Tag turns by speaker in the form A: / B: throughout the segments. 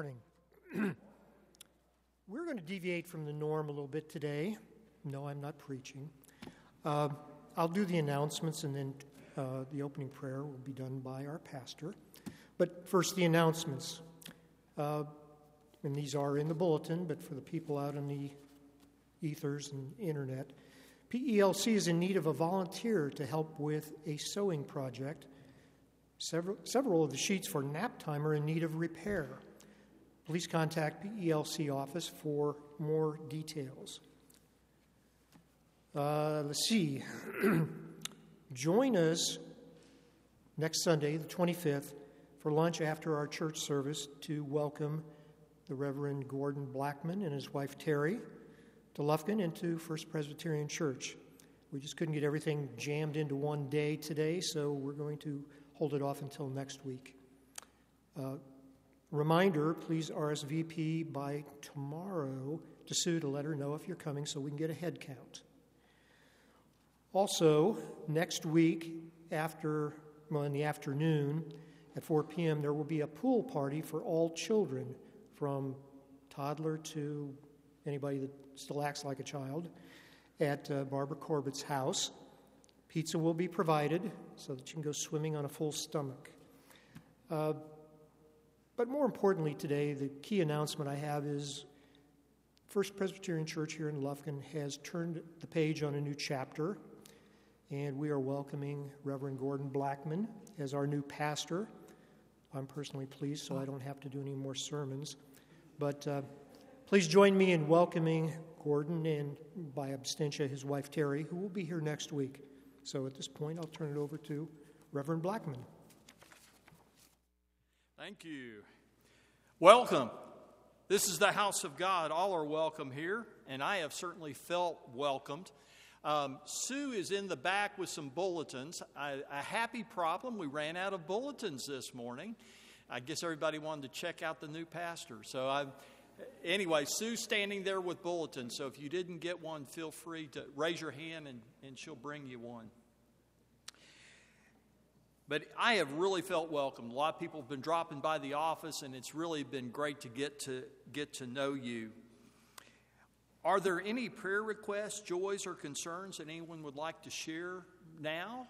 A: morning. We're going to deviate from the norm a little bit today. No, I'm not preaching. I'll do the announcements, and then the opening prayer will be done by our pastor. But first, the announcements. And these are in the bulletin, but for the people out on the ethers and internet, PELC is in need of a volunteer to help with a sewing project. Several of the sheets for nap time are in need of repair. Please contact PELC office for more details. Let's see. Join us next Sunday, the 25th, for lunch after our church service to welcome the Reverend Gordon Blackman and his wife Terry to Lufkin into First Presbyterian Church. We just couldn't get everything jammed into one day today, so we're going to hold it off until next week. Reminder, please RSVP by tomorrow to Sue to let her know if you're coming so we can get a head count. Also, next week, in the afternoon at 4 p.m., there will be a pool party for all children from toddler to anybody that still acts like a child at Barbara Corbett's house. Pizza will be provided so that you can go swimming on a full stomach. But more importantly today, the key announcement I have is First Presbyterian Church here in Lufkin has turned the page on a new chapter, and we are welcoming Reverend Gordon Blackman as our new pastor. I'm personally pleased, so I don't have to do any more sermons. But please join me in welcoming Gordon and, by abstention, his wife Terry, who will be here next week. So at this point, I'll turn it over to Reverend Blackman.
B: Thank you. Welcome. This is the house of God. All are welcome here, and I have certainly felt welcomed. Sue is in the back with some bulletins. A happy problem. We ran out of bulletins this morning. I guess everybody wanted to check out the new pastor. So anyway, Sue's standing there with bulletins. So if you didn't get one, feel free to raise your hand and she'll bring you one. But I have really felt welcomed. A lot of people have been dropping by the office, and it's really been great to get to know you. Are there any prayer requests, joys, or concerns that anyone would like to share now?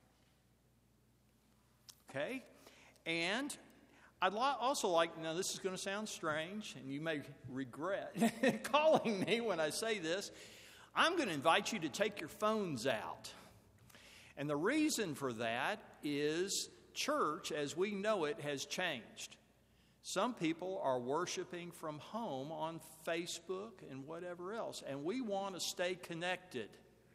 B: Okay. And I'd also like, now this is going to sound strange, and you may regret calling me when I say this. I'm going to invite you to take your phones out. And the reason for that is church, as we know it, has changed. Some people are worshiping from home on Facebook and whatever else, and we want to stay connected.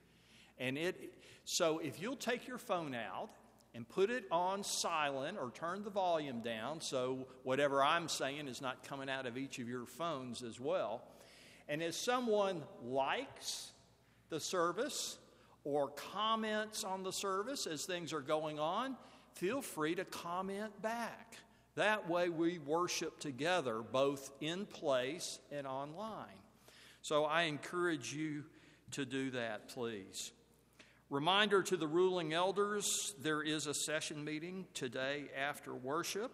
B: So if you'll take your phone out and put it on silent or turn the volume down so whatever I'm saying is not coming out of each of your phones as well. And as someone likes the service or comments on the service as things are going on, feel free to comment back. That way we worship together, both in place and online. So I encourage you to do that, please. Reminder to the ruling elders, there is a session meeting today after worship.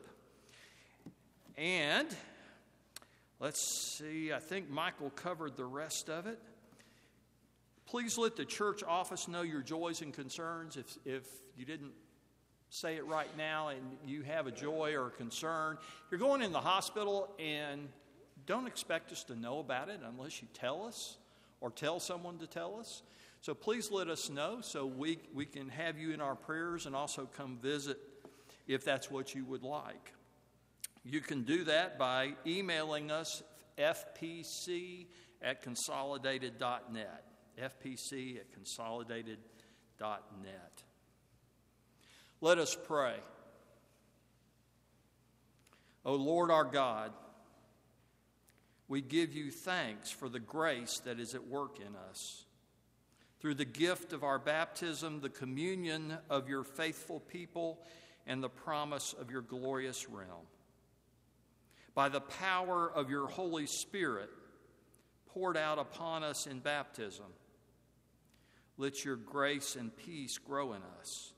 B: And let's see, I think Michael covered the rest of it. Please let the church office know your joys and concerns. If you didn't say it right now and you have a joy or a concern, you're going in the hospital, and don't expect us to know about it unless you tell us or tell someone to tell us. So please let us know so we can have you in our prayers and also come visit if that's what you would like. You can do that by emailing us fpc@consolidated.net. fpc@consolidated.net. Let us pray. O Lord our God, we give you thanks for the grace that is at work in us. Through the gift of our baptism, the communion of your faithful people, and the promise of your glorious realm. By the power of your Holy Spirit poured out upon us in baptism, let your grace and peace grow in us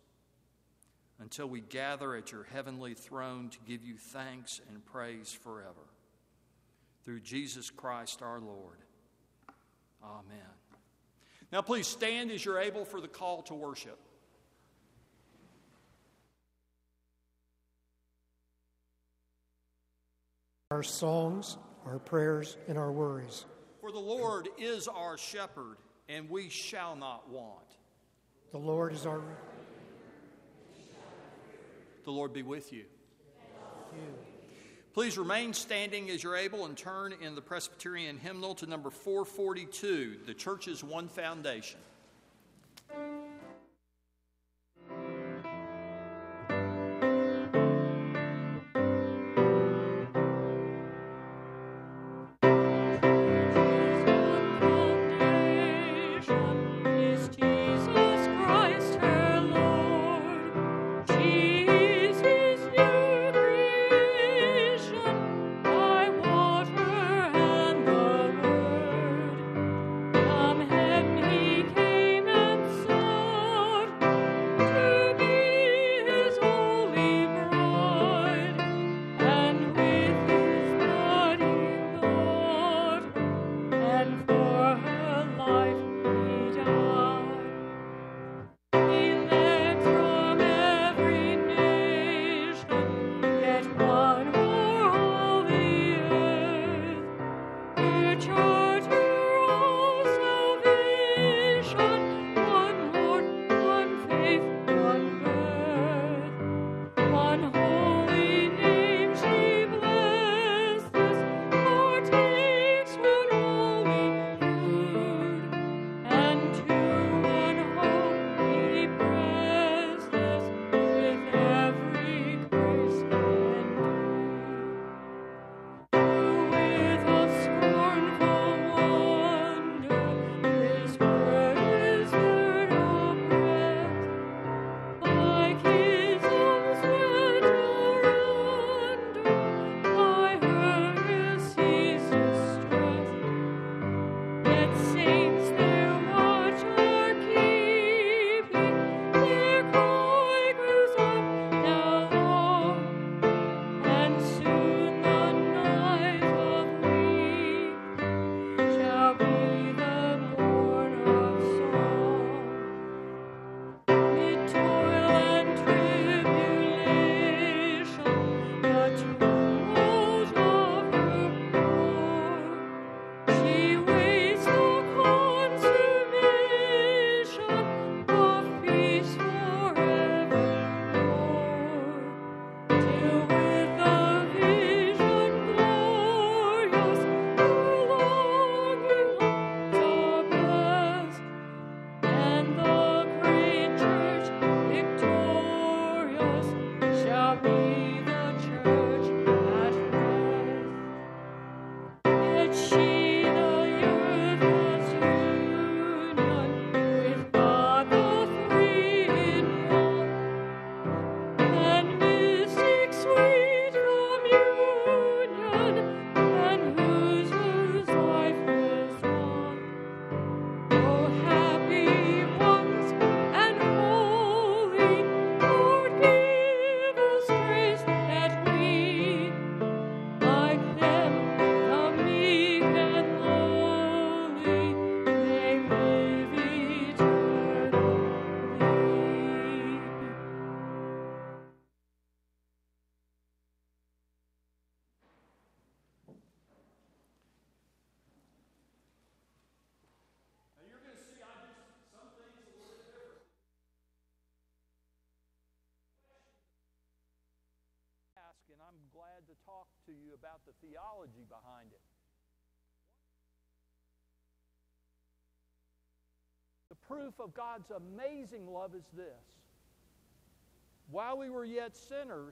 B: until we gather at your heavenly throne to give you thanks and praise forever. through Jesus Christ our Lord. Amen. Now please stand as you're able for the call to worship.
A: Our songs, our prayers, and our worries.
B: For the Lord is our shepherd, and we shall not want.
A: The Lord is our...
B: The Lord be with you. Please remain standing as you're able and turn in the Presbyterian hymnal to number 442, The Church's One Foundation. And I'm glad to talk to you about the theology behind it. The proof of God's amazing love is this. While we were yet sinners,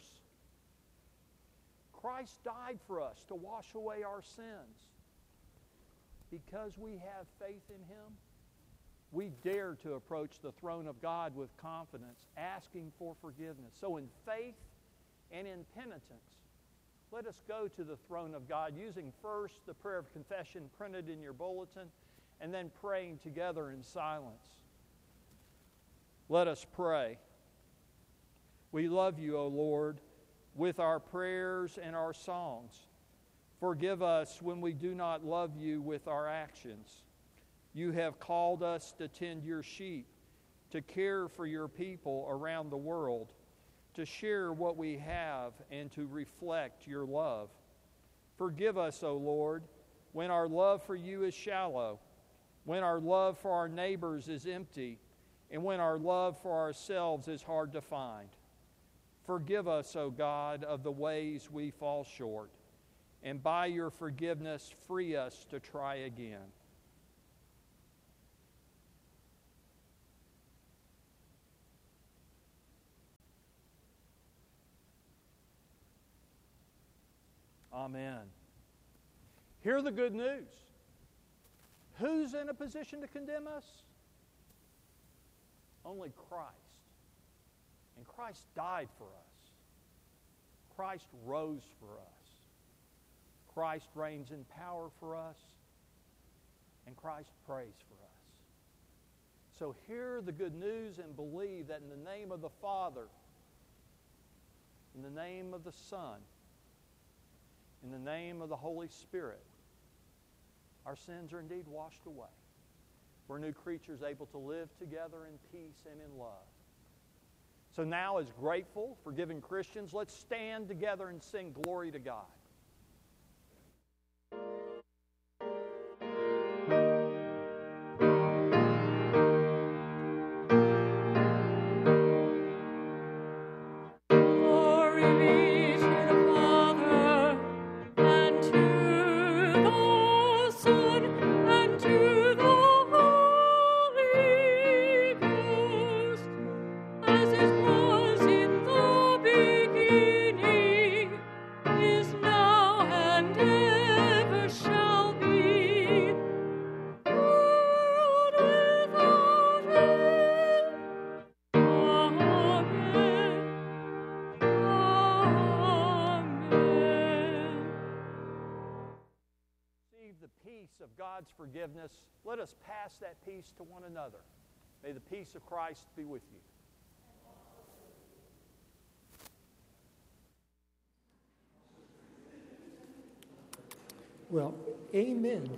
B: Christ died for us to wash away our sins. Because we have faith in Him, we dare to approach the throne of God with confidence, asking for forgiveness. So in faith and in penitence, let us go to the throne of God using first the prayer of confession printed in your bulletin and then praying together in silence. Let us pray. We love you, O Lord, with our prayers and our songs. Forgive us when we do not love you with our actions. You have called us to tend your sheep, to care for your people around the world, to share what we have, and to reflect your love. Forgive us, O Lord, when our love for you is shallow, when our love for our neighbors is empty, and when our love for ourselves is hard to find. Forgive us, O God, of the ways we fall short, and by your forgiveness, free us to try again. Amen. Hear the good news. Who's in a position to condemn us? Only Christ. And Christ died for us. Christ rose for us. Christ reigns in power for us. And Christ prays for us. So hear the good news and believe that in the name of the Father, in the name of the Son, in the name of the Holy Spirit, our sins are indeed washed away. We're new creatures able to live together in peace and in love. So now, as grateful, forgiving Christians, let's stand together and sing glory to God. Of God's forgiveness, let us pass that peace to one another. May the peace of Christ be with you.
A: Well, amen.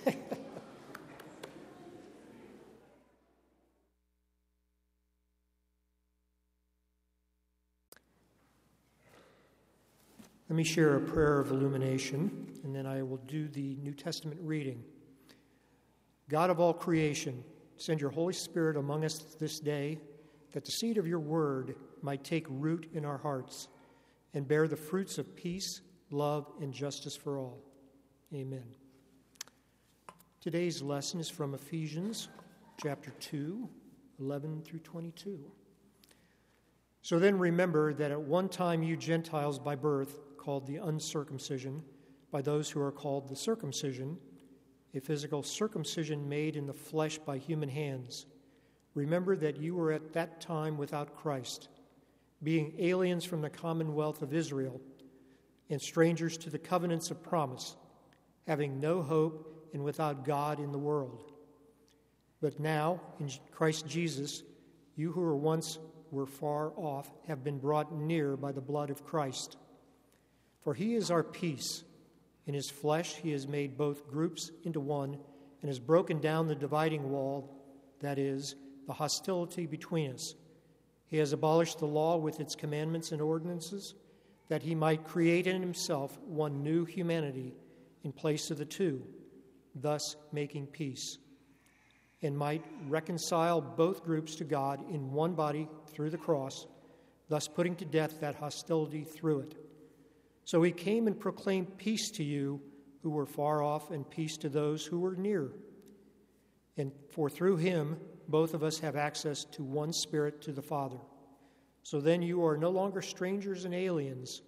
A: Let me share a prayer of illumination, and then I will do the New Testament reading. God of all creation, send your Holy Spirit among us this day, that the seed of your word might take root in our hearts and bear the fruits of peace, love, and justice for all. Amen. Today's lesson is from Ephesians chapter 2, 11 through 22. So then remember that at one time you Gentiles by birth, called the uncircumcision, by those who are called the circumcision, a physical circumcision made in the flesh by human hands. Remember that you were at that time without Christ, being aliens from the commonwealth of Israel and strangers to the covenants of promise, having no hope and without God in the world. But now, in Christ Jesus, you who once were far off have been brought near by the blood of Christ. For he is our peace. In his flesh he has made both groups into one and has broken down the dividing wall, that is, the hostility between us. He has abolished the law with its commandments and ordinances, that he might create in himself one new humanity in place of the two, thus making peace, and might reconcile both groups to God in one body through the cross, thus putting to death that hostility through it. So he came and proclaimed peace to you who were far off and peace to those who were near. And for through him, both of us have access to one Spirit to the Father. So then you are no longer strangers and aliens,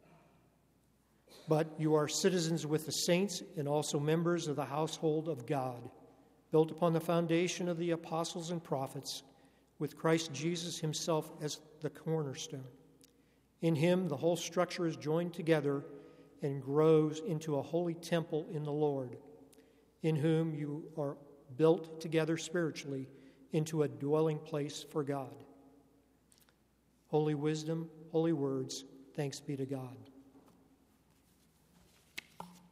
A: but you are citizens with the saints and also members of the household of God, built upon the foundation of the apostles and prophets, with Christ Jesus himself as the cornerstone. In him, the whole structure is joined together and grows into a holy temple in the Lord, in whom you are built together spiritually into a dwelling place for God. Holy wisdom, holy words, thanks be to God.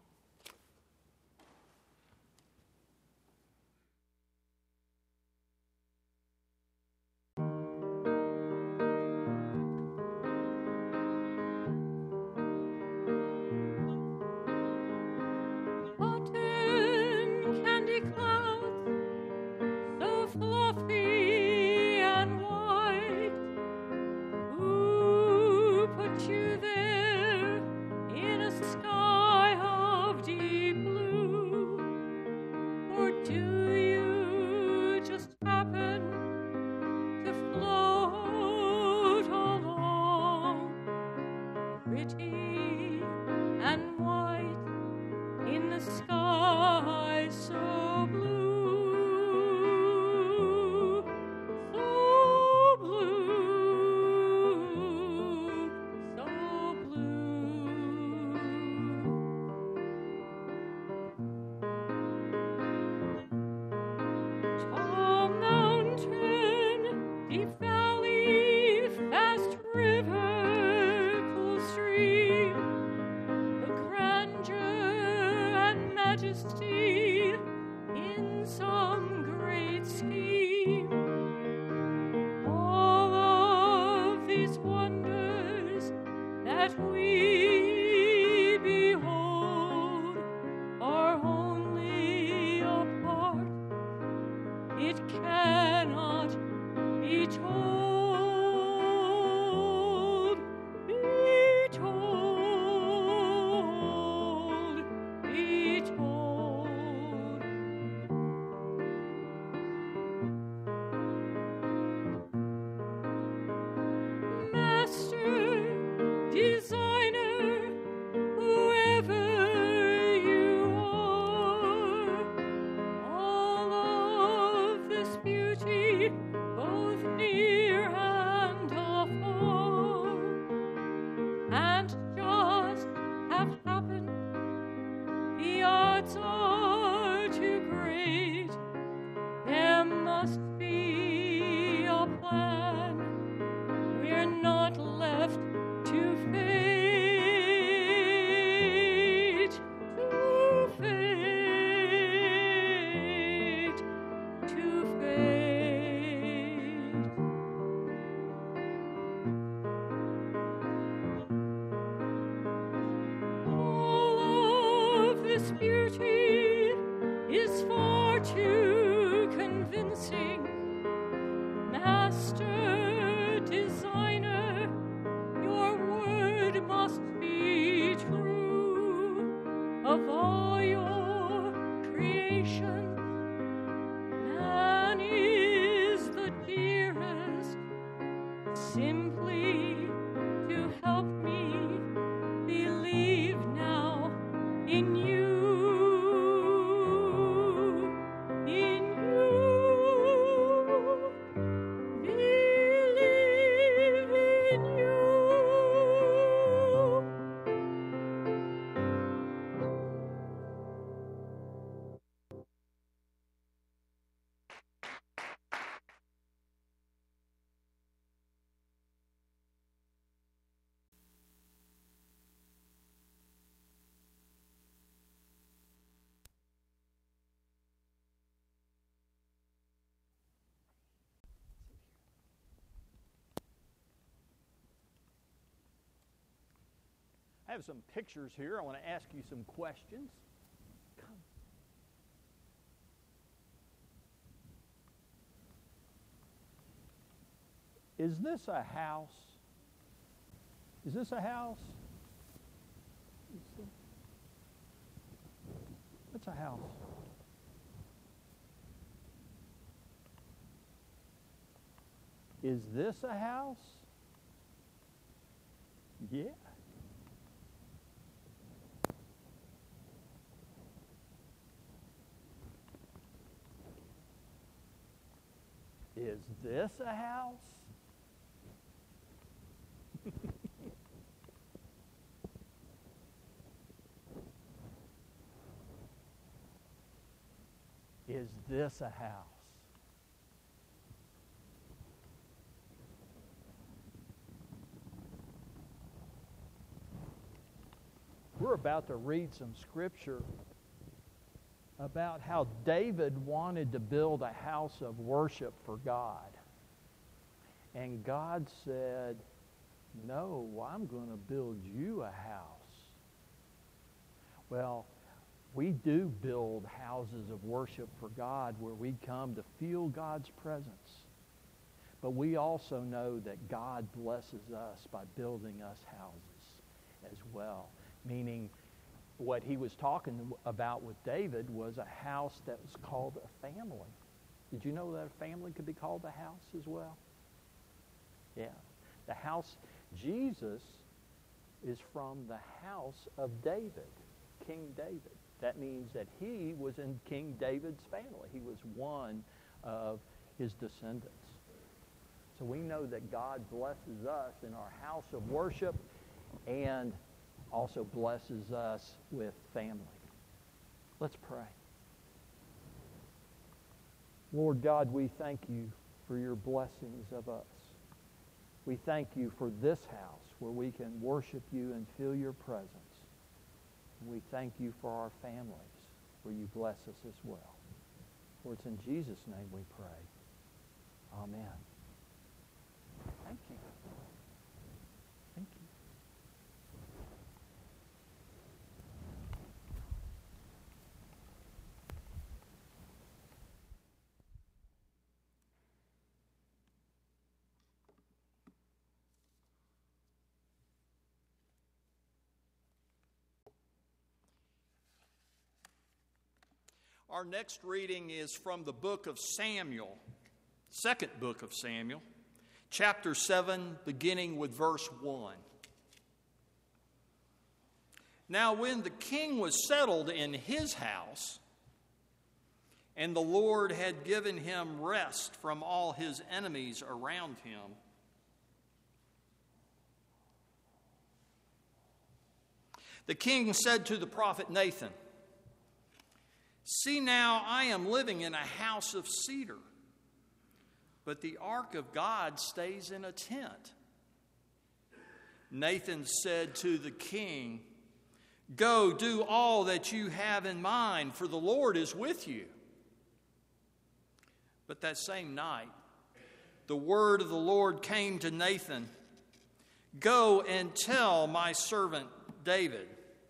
C: simply to help me believe now in you.
B: I have some pictures here. I want to ask you some questions. Come. Is this a house? Is this a house? What's a house? Is this a house? Yeah. Is this a house? Is this a house? We're about to read some scripture about how David wanted to build a house of worship for God. And God said, no, I'm going to build you a house. Well, we do build houses of worship for God where we come to feel God's presence. But we also know that God blesses us by building us houses as well. Meaning, what he was talking about with David was a house that was called a family. Did you know that a family could be called a house as well? Yeah. The house, Jesus is from the house of David, King David. That means that he was in King David's family. He was one of his descendants. So we know that God blesses us in our house of worship and also blesses us with family. Let's pray. Lord God, we thank you for your blessings of us. We thank you for this house where we can worship you and feel your presence. And we thank you for our families where you bless us as well. For it's in Jesus' name we pray. Amen. Thank you. Thank you. Our next reading is from the book of Samuel, second book of Samuel, chapter 7, beginning with verse 1. Now when the king was settled in his house, and the Lord had given him rest from all his enemies around him, the king said to the prophet Nathan, "See now, I am living in a house of cedar, but the ark of God stays in a tent." Nathan said to the king, "Go, do all that you have in mind, for the Lord is with you." But that same night, the word of the Lord came to Nathan, "Go and tell my servant David,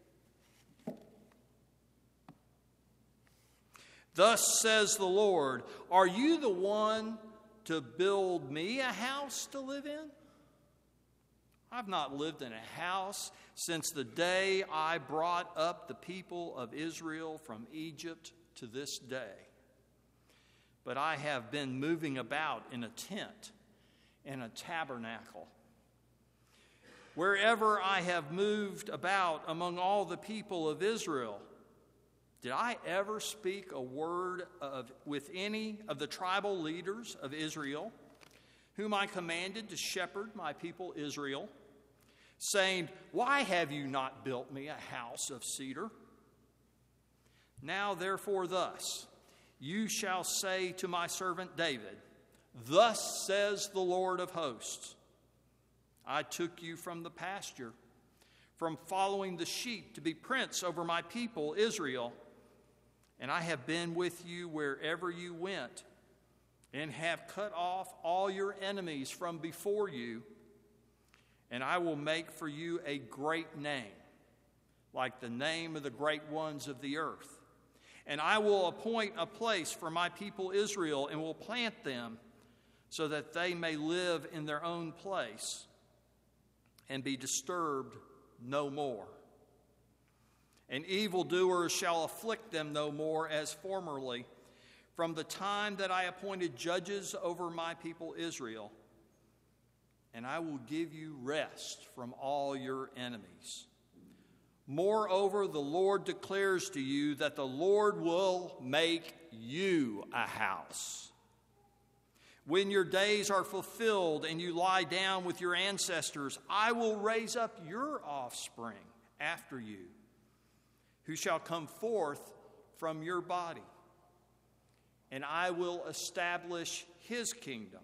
B: thus says the Lord, are you the one to build me a house to live in? I've not lived in a house since the day I brought up the people of Israel from Egypt to this day. But I have been moving about in a tent and a tabernacle. Wherever I have moved about among all the people of Israel, did I ever speak a word with any of the tribal leaders of Israel, whom I commanded to shepherd my people Israel, saying, "Why have you not built me a house of cedar?" Now therefore thus, you shall say to my servant David, "Thus says the Lord of hosts, I took you from the pasture, from following the sheep to be prince over my people Israel, and I have been with you wherever you went, and have cut off all your enemies from before you, and I will make for you a great name, like the name of the great ones of the earth. And I will appoint a place for my people Israel, and will plant them, so that they may live in their own place, and be disturbed no more. And evildoers shall afflict them no more as formerly, from the time that I appointed judges over my people Israel. And I will give you rest from all your enemies. Moreover, the Lord declares to you that the Lord will make you a house. When your days are fulfilled and you lie down with your ancestors, I will raise up your offspring after you, who shall come forth from your body, and I will establish his kingdom.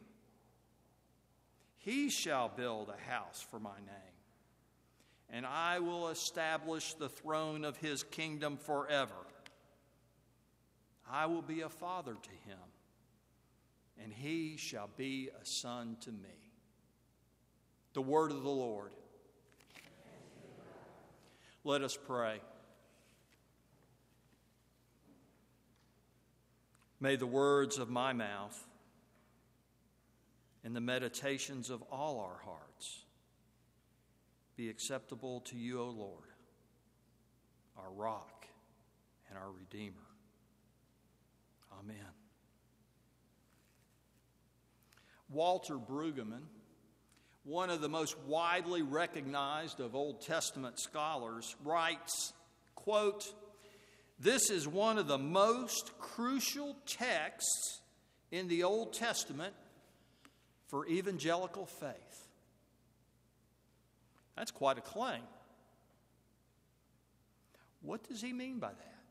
B: He shall build a house for my name, and I will establish the throne of his kingdom forever. I will be a father to him, and he shall be a son to me." The word of the Lord. Let us pray. May the words of my mouth and the meditations of all our hearts be acceptable to you, O Lord, our rock and our Redeemer. Amen. Walter Brueggemann, one of the most widely recognized of Old Testament scholars, writes, quote, "This is one of the most crucial texts in the Old Testament for evangelical faith." That's quite a claim. What does he mean by that?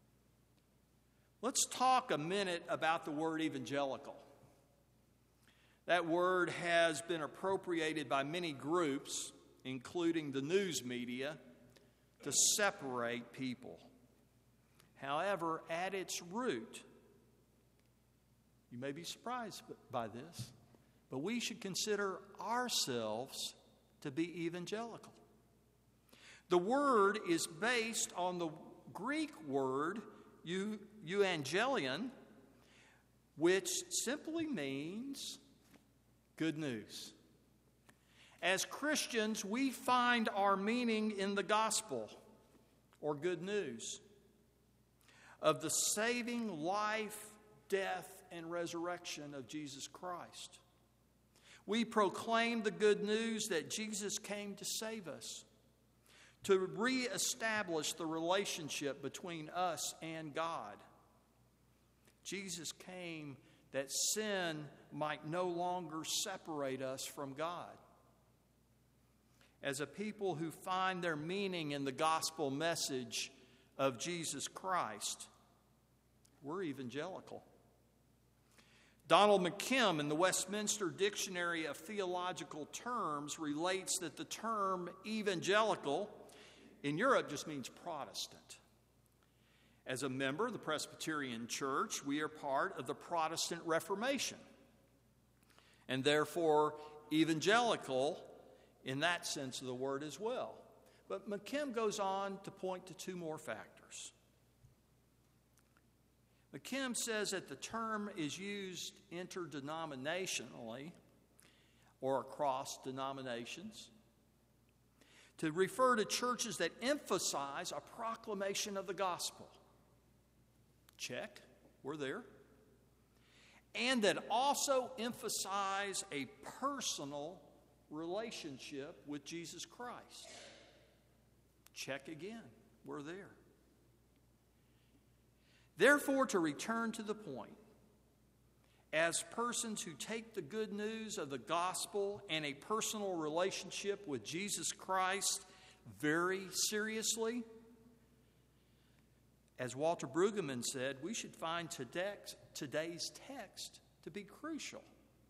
B: Let's talk a minute about the word evangelical. That word has been appropriated by many groups, including the news media, to separate people. However, at its root, you may be surprised by this, but we should consider ourselves to be evangelical. The word is based on the Greek word euangelion, which simply means good news. As Christians, we find our meaning in the gospel, or good news, of the saving life, death, and resurrection of Jesus Christ. We proclaim the good news that Jesus came to save us, to reestablish the relationship between us and God. Jesus came that sin might no longer separate us from God. As a people who find their meaning in the gospel message of Jesus Christ, we're evangelical. Donald McKim, in the Westminster Dictionary of Theological Terms, relates that the term evangelical in Europe just means Protestant. As a member of the Presbyterian Church, we are part of the Protestant Reformation, and therefore evangelical in that sense of the word as well. But McKim goes on to point to two more factors. McKim says that the term is used interdenominationally or across denominations to refer to churches that emphasize a proclamation of the gospel. Check, we're there. and that also emphasize a personal relationship with Jesus Christ. Check again. We're there. Therefore, to return to the point, as persons who take the good news of the gospel and a personal relationship with Jesus Christ very seriously, as Walter Brueggemann said, we should find today's text to be crucial.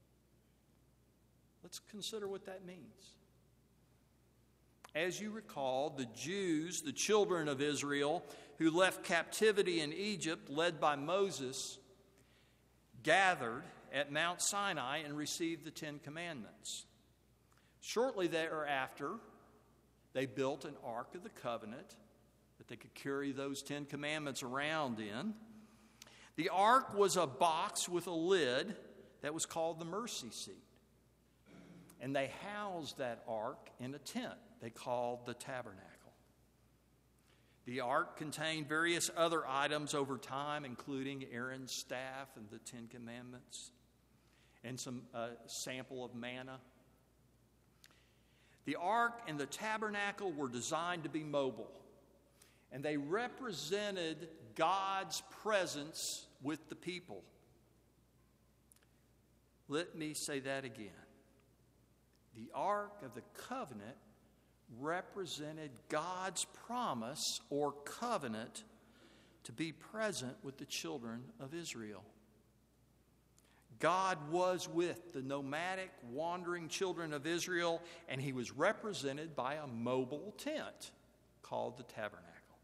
B: Let's consider what that means. As you recall, the Jews, the children of Israel, who left captivity in Egypt, led by Moses, gathered at Mount Sinai and received the Ten Commandments. Shortly thereafter, they built an Ark of the Covenant that they could carry those 10 Commandments around in. The Ark was a box with a lid that was called the mercy seat. And they housed that Ark in a tent they called the tabernacle. The Ark contained various other items over time, including Aaron's staff and the 10 Commandments, and some sample of manna. The Ark and the tabernacle were designed to be mobile, and they represented God's presence with the people. Let me say that again. The Ark of the Covenant represented God's promise or covenant to be present with the children of Israel. God was with the nomadic, wandering children of Israel, and he was represented by a mobile tent called the tabernacle.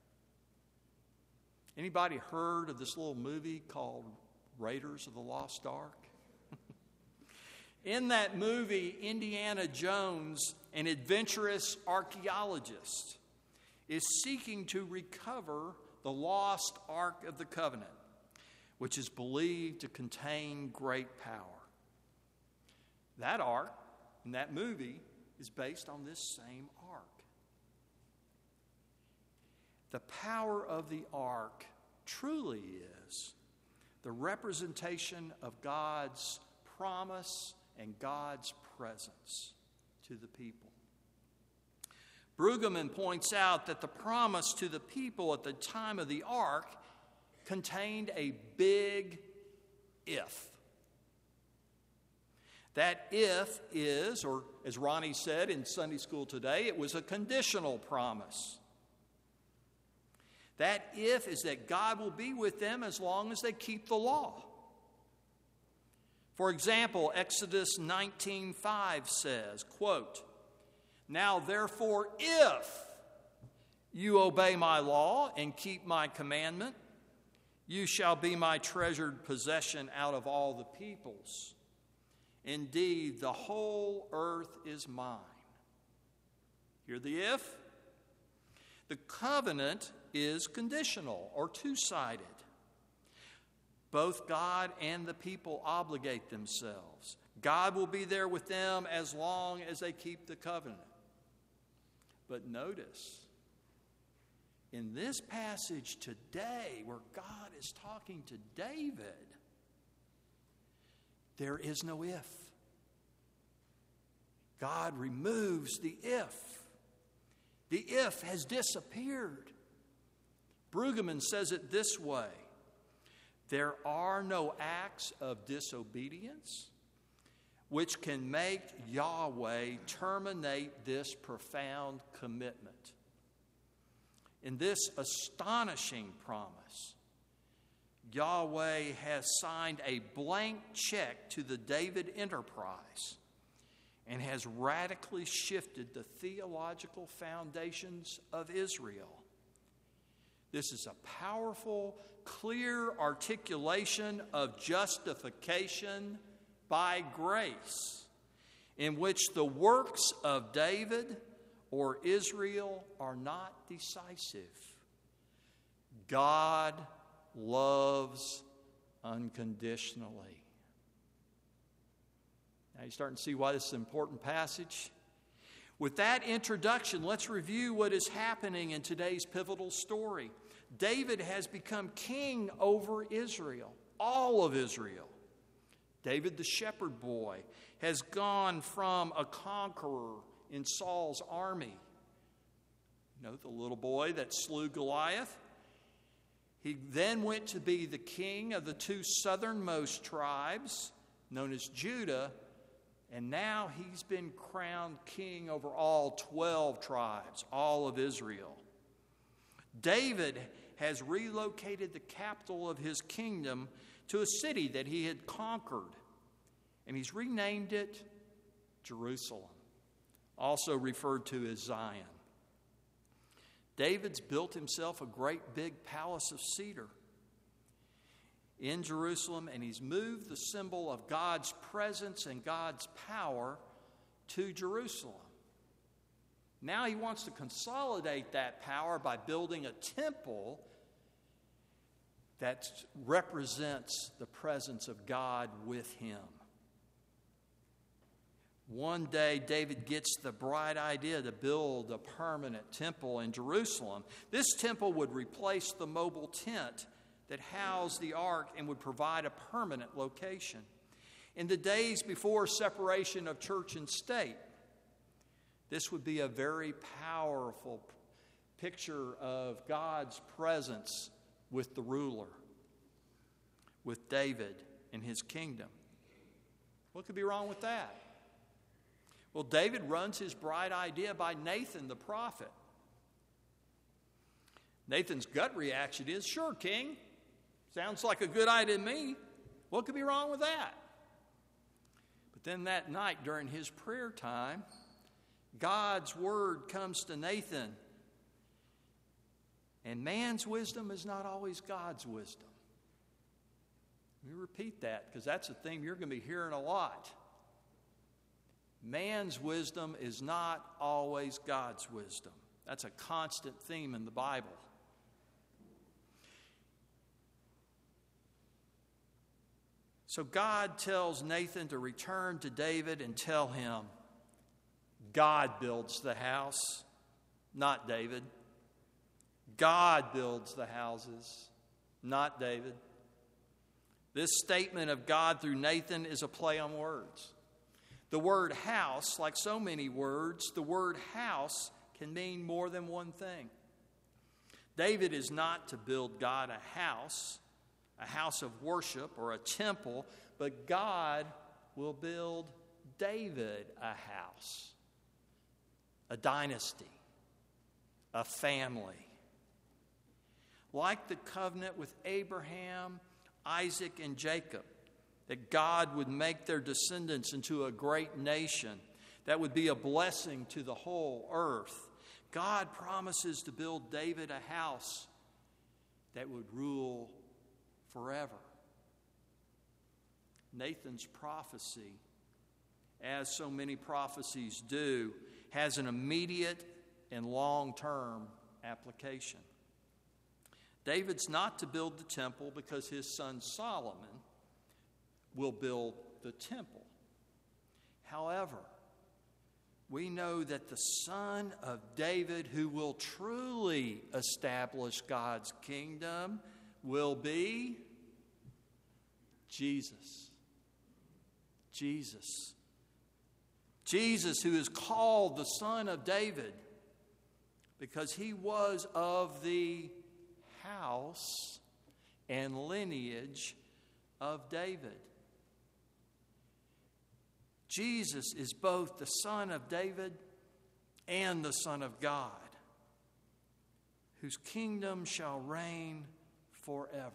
B: Anybody heard of this little movie called Raiders of the Lost Ark? In that movie, Indiana Jones, an adventurous archaeologist, is seeking to recover the lost Ark of the Covenant, which is believed to contain great power. That ark in that movie is based on this same ark. The power of the ark truly is the representation of God's promise and God's presence to the people. Brueggemann points out that the promise to the people at the time of the ark contained a big if. That if is, or as Ronnie said in Sunday school today, it was a conditional promise. That if is that God will be with them as long as they keep the law. For example, Exodus 19:5 says, quote, "Now therefore, if you obey my law and keep my commandment, you shall be my treasured possession out of all the peoples. Indeed, the whole earth is mine." Hear the if? The covenant is conditional or two-sided. Both God and the people obligate themselves. God will be there with them as long as they keep the covenant. But notice, in this passage today, where God is talking to David, there is no if. God removes the if. The if has disappeared. Brueggemann says it this way: there are no acts of disobedience which can make Yahweh terminate this profound commitment. In this astonishing promise, Yahweh has signed a blank check to the David enterprise and has radically shifted the theological foundations of Israel. This is a powerful, clear articulation of justification by grace, in which the works of David or Israel are not decisive. God loves unconditionally. Now you're starting to see why this is an important passage. With that introduction, let's review what is happening in today's pivotal story. David has become king over Israel, all of Israel. David the shepherd boy has gone from a conqueror in Saul's army. You know, the little boy that slew Goliath. He then went to be the king of the two southernmost tribes, known as Judah, and now he's been crowned king over all 12 tribes, all of Israel. David has relocated the capital of his kingdom to a city that he had conquered, and he's renamed it Jerusalem, also referred to as Zion. David's built himself a great big palace of cedar in Jerusalem, and he's moved the symbol of God's presence and God's power to Jerusalem. Now he wants to consolidate that power by building a temple that represents the presence of God with him. One day, David gets the bright idea to build a permanent temple in Jerusalem. This temple would replace the mobile tent that housed the ark and would provide a permanent location. In the days before separation of church and state, this would be a very powerful picture of God's presence with the ruler, with David and his kingdom. What could be wrong with that? Well, David runs his bright idea by Nathan the prophet. Nathan's gut reaction is, sure, king. Sounds like a good idea to me. What could be wrong with that? But then that night during his prayer time, God's word comes to Nathan. And man's wisdom is not always God's wisdom. Let me repeat that, because that's a theme you're going to be hearing a lot. Man's wisdom is not always God's wisdom. That's a constant theme in the Bible. So God tells Nathan to return to David and tell him, God builds the house, not David. God builds the houses, not David. This statement of God through Nathan is a play on words. The word house, like so many words, the word house can mean more than one thing. David is not to build God a house of worship or a temple, but God will build David a house, a dynasty, a family. Like the covenant with Abraham, Isaac, and Jacob, that God would make their descendants into a great nation that would be a blessing to the whole earth. God promises to build David a house that would rule forever. Nathan's prophecy, as so many prophecies do, has an immediate and long-term application. David's not to build the temple because his son Solomon will build the temple. However, we know that the son of David who will truly establish God's kingdom will be Jesus. Jesus. Jesus, who is called the Son of David because he was of the house and lineage of David. Jesus is both the Son of David and the Son of God, whose kingdom shall reign forever.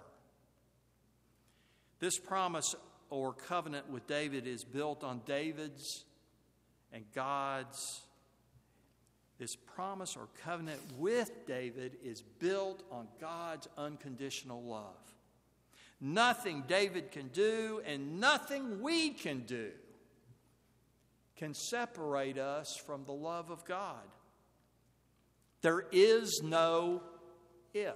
B: This promise or covenant with David is built on David's and God's. This promise or covenant with David is built on God's unconditional love. Nothing David can do and nothing we can do can separate us from the love of God. There is no if.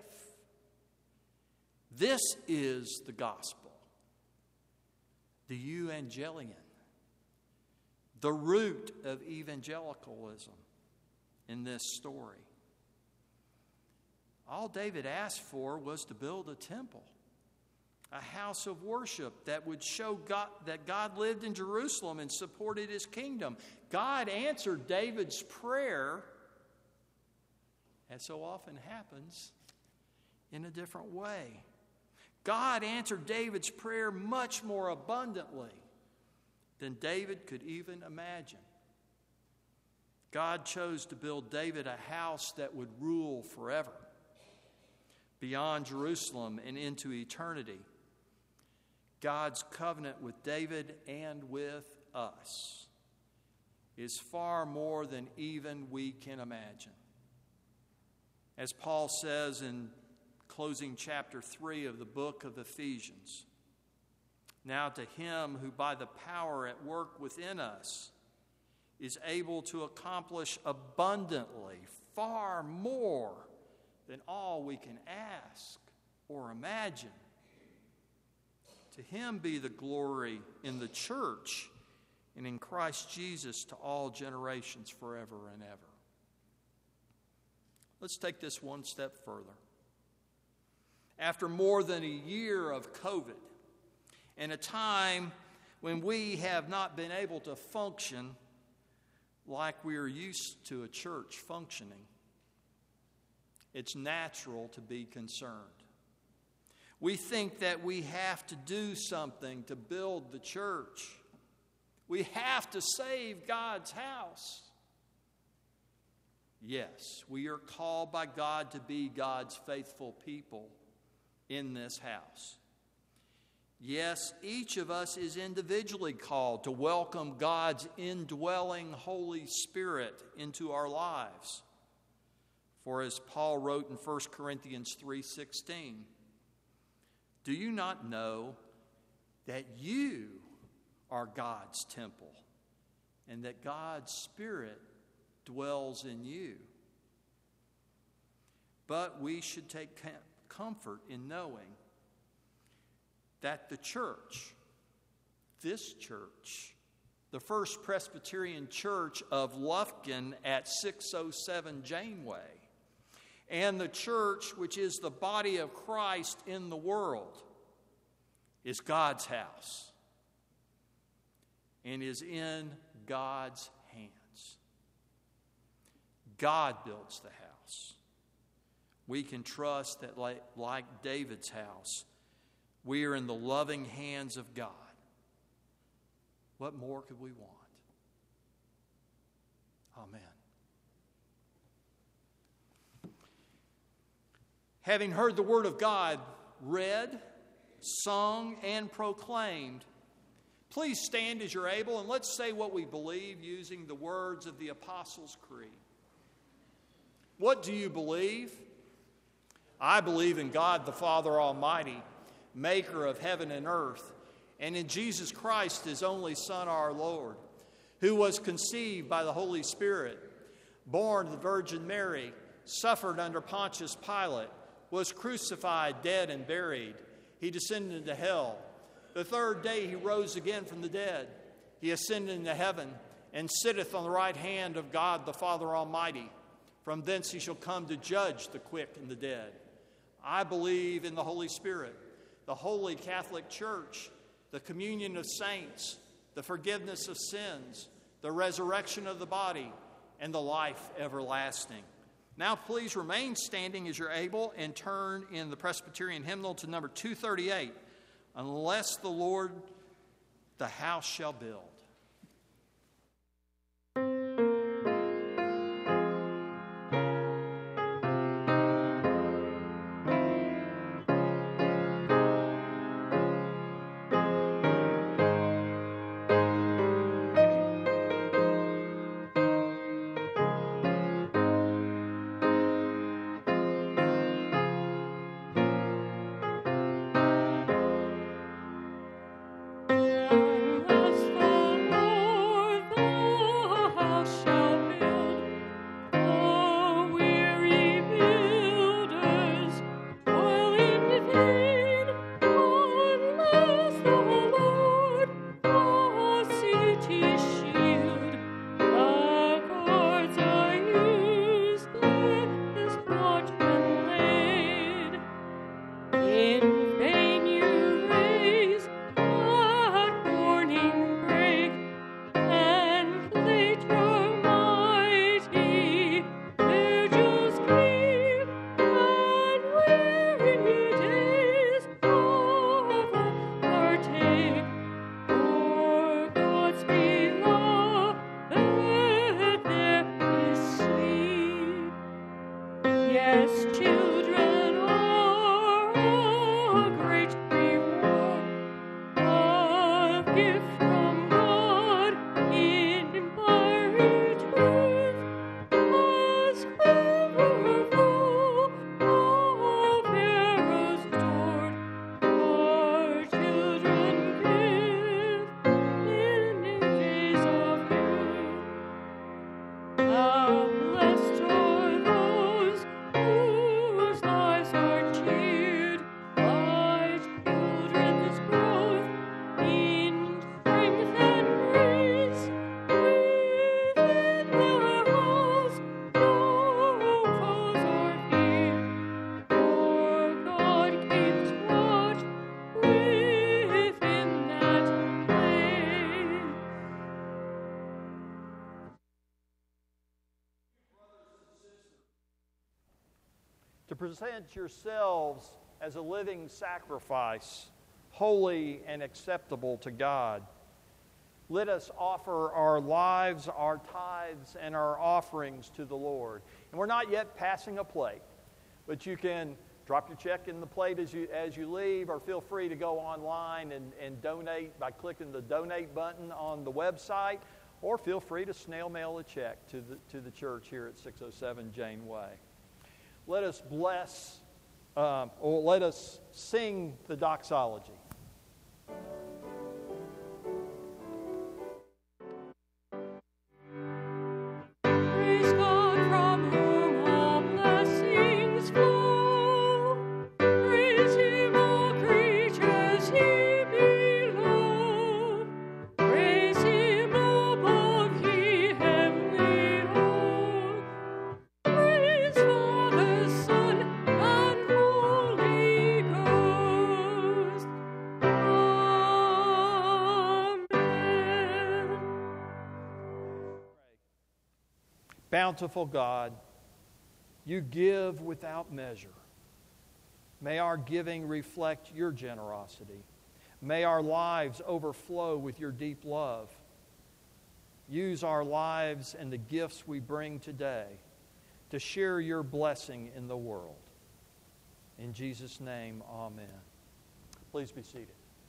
B: This is the gospel, the euangelion, the root of evangelicalism in this story. All David asked for was to build a temple, a house of worship that would show God, that God lived in Jerusalem and supported his kingdom. God answered David's prayer, as so often happens, in a different way. God answered David's prayer much more abundantly than David could even imagine. God chose to build David a house that would rule forever, beyond Jerusalem and into eternity. God's covenant with David and with us is far more than even we can imagine. As Paul says in closing chapter 3 of the book of Ephesians, now to him who by the power at work within us is able to accomplish abundantly, far more than all we can ask or imagine. To him be the glory in the church and in Christ Jesus to all generations forever and ever. Let's take this one step further. After more than a year of COVID and a time when we have not been able to function like we are used to a church functioning, it's natural to be concerned. We think that we have to do something to build the church. We have to save God's house. Yes, we are called by God to be God's faithful people in this house. Yes, each of us is individually called to welcome God's indwelling Holy Spirit into our lives. For as Paul wrote in 1 Corinthians 3:16, do you not know that you are God's temple and that God's Spirit dwells in you? But we should take comfort in knowing that the church, this church, the First Presbyterian Church of Lufkin at 607 Janeway, and the church, which is the body of Christ in the world, is God's house and is in God's hands. God builds the house. We can trust that like David's house, we are in the loving hands of God. What more could we want? Amen. Having heard the word of God read, sung, and proclaimed, please stand as you're able and let's say what we believe using the words of the Apostles' Creed. What do you believe? I believe in God the Father Almighty, maker of heaven and earth, and in Jesus Christ, his only Son, our Lord, who was conceived by the Holy Spirit, born of the Virgin Mary, suffered under Pontius Pilate, was crucified, dead, and buried. He descended into hell. The third day he rose again from the dead. He ascended into heaven and sitteth on the right hand of God the Father Almighty. From thence he shall come to judge the quick and the dead. I believe in the Holy Spirit, the Holy Catholic Church, the communion of saints, the forgiveness of sins, the resurrection of the body, and the life everlasting. Now please remain standing as you're able and turn in the Presbyterian hymnal to number 238, Unless the Lord the house shall build.
C: As Yes, children are a great reward, a gift from God in imparted truth, as quiverful of arrows stored, our children give in new days of youth. How blessed are those whose lives are cheered by children's growth in strength and grace. Within their halls no foes are feared, for God keeps watch within that place.
B: To present yourselves as a living sacrifice, holy and acceptable to God. Let us offer our lives, our tithes, and our offerings to the Lord. And we're not yet passing a plate, but you can drop your check in the plate as you leave, or feel free to go online and donate by clicking the donate button on the website, or feel free to snail mail a check to the church here at 607 Jane Way. Let us bless, or let us sing the doxology.
C: Praise God from whom all blessings flow. Praise Him, all creatures here below. Praise Him above, ye heavenly hosts. Praise Father, Son, and Holy Ghost. Amen.
B: Bountiful God, you give without measure. May our giving reflect your generosity. May our lives overflow with your deep love. Use our lives and the gifts we bring today to share your blessing in the world. In Jesus' name, amen. Please be seated.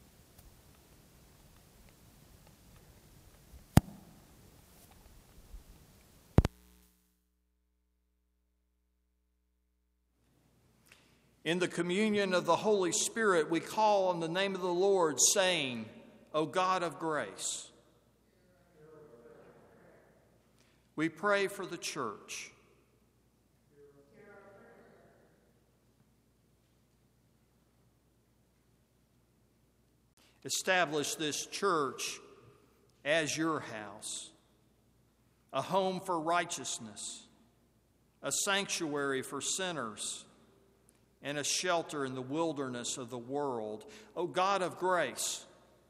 B: In the communion of the Holy Spirit, we call on the name of the Lord, saying, O God of grace. We pray for the church. Establish this church as your house, a home for righteousness, a sanctuary for sinners, and a shelter in the wilderness of the world. O God of grace,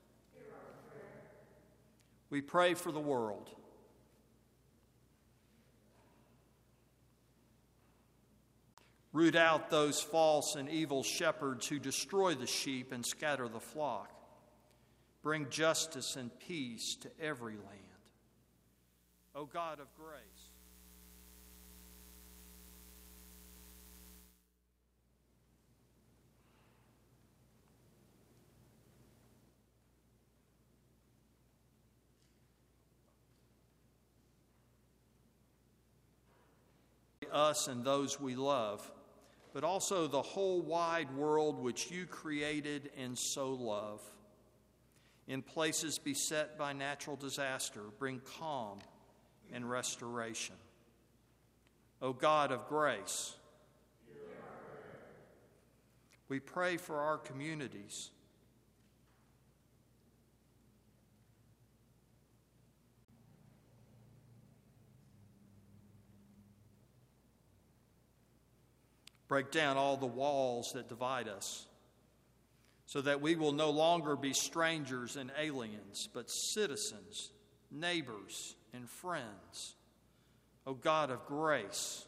B: we pray for the world. Root out those false and evil shepherds who destroy the sheep and scatter the flock. Bring justice and peace to every land. O God of grace, us and those we love, but also the whole wide world which you created and so love. In places beset by natural disaster, bring calm and restoration. O God of grace, we pray for our communities. Break down all the walls that divide us, so that we will no longer be strangers and aliens, but citizens, neighbors, and friends. O God of grace,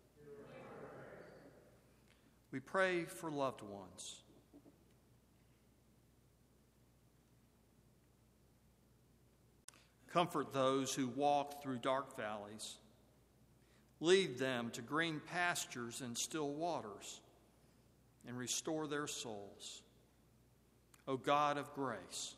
B: we pray for loved ones. Comfort those who walk through dark valleys. Lead them to green pastures and still waters, and restore their souls. O God of grace,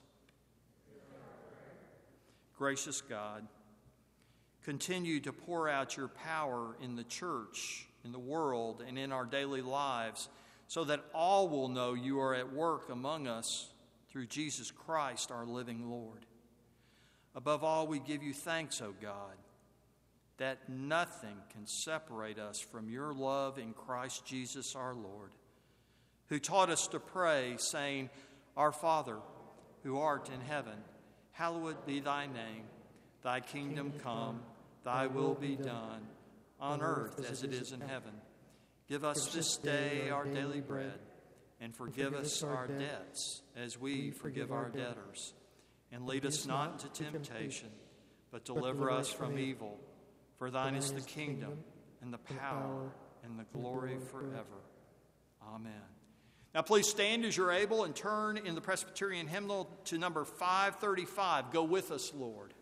B: gracious God, continue to pour out your power in the church, in the world, and in our daily lives, so that all will know you are at work among us through Jesus Christ, our living Lord. Above all, we give you thanks, O God, that nothing can separate us from your love in Christ Jesus our Lord, who taught us to pray, saying, Our Father, who art in heaven, hallowed be thy name. Thy kingdom come, thy will be done, on earth as it is in heaven. Give us this day our daily bread, and forgive us our debts as we forgive our debtors. And lead us not into temptation, but deliver us from evil. For thine is the kingdom, and the power, and the glory forever. Amen. Now please stand as you're able and turn in the Presbyterian hymnal to number 535. Go with us, Lord.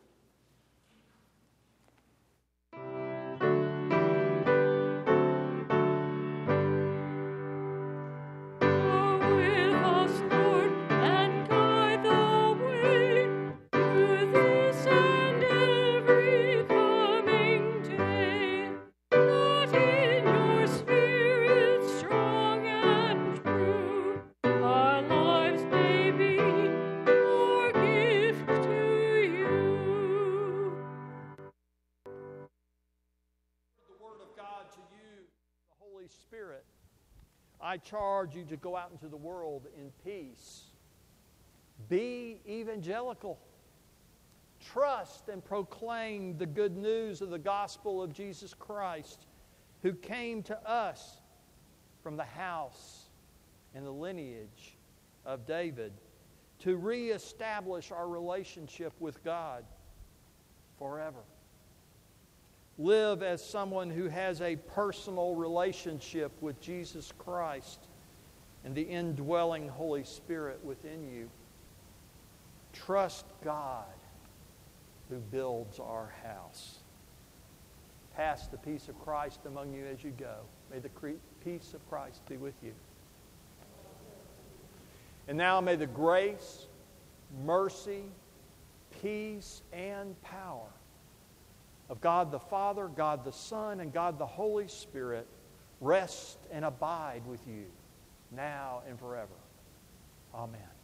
B: Spirit, I charge you to go out into the world in peace. Be evangelical. Trust and proclaim the good news of the gospel of Jesus Christ, who came to us from the house and the lineage of David to reestablish our relationship with God forever. Live as someone who has a personal relationship with Jesus Christ and the indwelling Holy Spirit within you. Trust God who builds our house. Pass the peace of Christ among you as you go. May the peace of Christ be with you. And now may the grace, mercy, peace, and power of God the Father, God the Son, and God the Holy Spirit rest and abide with you now and forever. Amen.